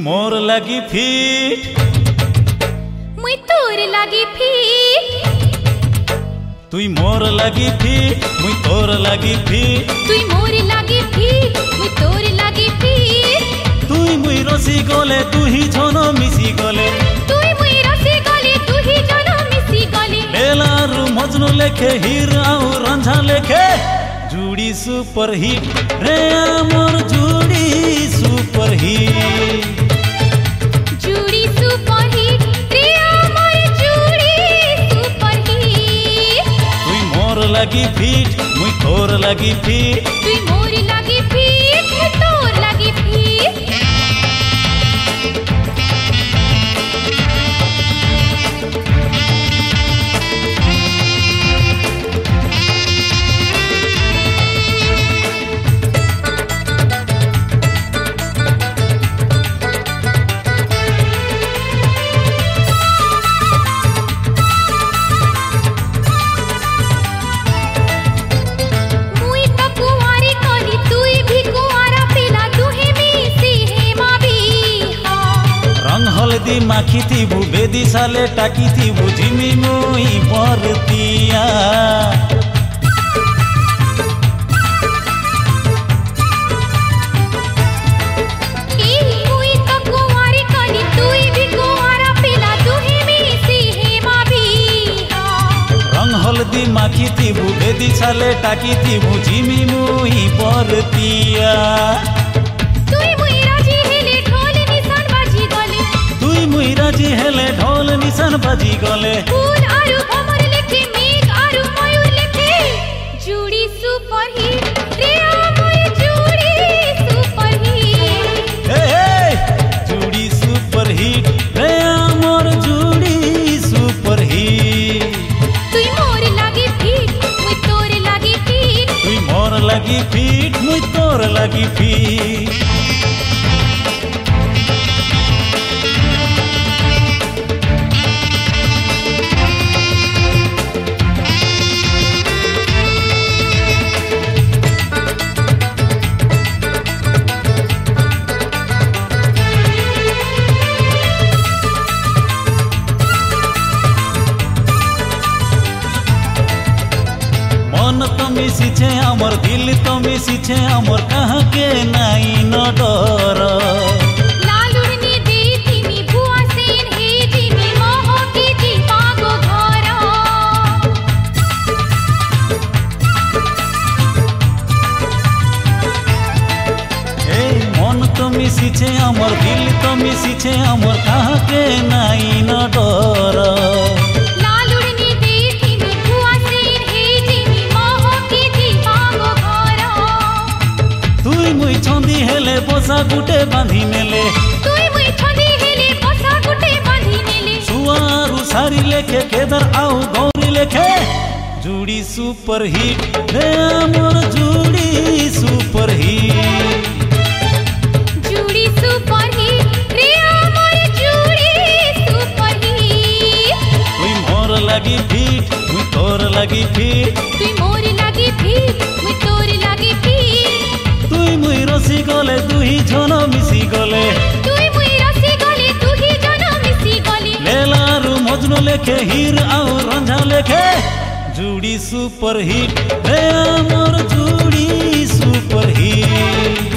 मोर लगी फिट मुई तोर लगी फिट तुई मोर लगी फिट मुई तोर लगी फिट तुई मोर लगी फिट मुई तोर लगी फिट तुई मुई रसी गले तुही छनो मिसी गले तुई मुई रसी गले तुही जनो मिसी गले बेलारू मजनू लेखे हीर आउ रंझा लेखे जुड़ी सुपर हिट रे मोर जुड़ी सुपर हिट जुड़ी सुपर हिट रे मोर जुड़ी सुपर हिट तुई मोर लगी फिट मुई तोर लगी फिट तुई मोर लगी फिट मुई तोर लगी फिट हल्दी माखी थीबू बेदी साले टाकी थीबू जिमी मुई बरतिया रंग हल्दी माखी थीबू बेदी साले टाकी थीबू जिमी मुई बरतिया जी हेले ढोल निशान बाजी गले फूल आरु भमर लेखे मेघ आरु मयूर लेखे जुड़ी सुपर हिट रे मोर जुड़ी सुपर हिट हे जुड़ी सुपर हिट रे मोर जुड़ी सुपर हिट तुई मोर लगी फिट मुई तोर लगी फिट तुई मोर लगी फिट मुई तोर लगी फिट मन तो मिशिछे आमर दिल तो मिशिछे आमर कहाँ के नाई न डर लालुरनी देथिनी बुआ सेन हे जिनी मोह की जीवागो घर ए मन तो मिशिछे आमर दिल तो मिशिछे आमर कहाँ के नाई न डर बसा गुटे बांधी नेले तुई मुई छंदी हेले बसा गुटे बांधी नेले सुआरू सारी लेखे केदार आउ गौरी लेखे जुड़ी सुपर हिट रे मोर जुड़ी सुपर हिट जुड़ी सुपर हिट रे मोर जुड़ी सुपर हिट तुई मोर लगी फिट मुई तोर लगी फिट तुई मोर लगी फिट मुई तोर लगी फिट तुई मुई रसी गले तुही झनो मिसी गले तुई मुई रसी गले तुही जनो मिसी गले लेलारू मजनू लेखे हीर आउ रंझा लेखे जुड़ी सुपर हिट रे मोर जुड़ी सुपर हिट।